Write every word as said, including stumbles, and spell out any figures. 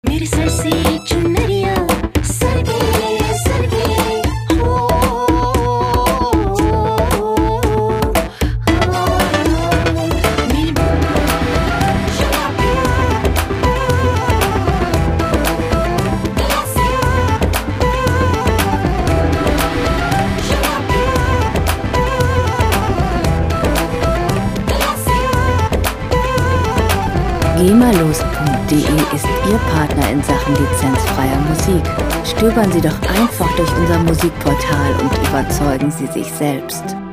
मेरे सर से चुनरिया सर गए सर गए हो मेरे शराबी ऐसे शराबी ऐसे GEMAlos punkt de ist Ihr Partner in Sachen lizenzfreier Musik. Stöbern Sie doch einfach durch unser Musikportal und überzeugen Sie sich selbst.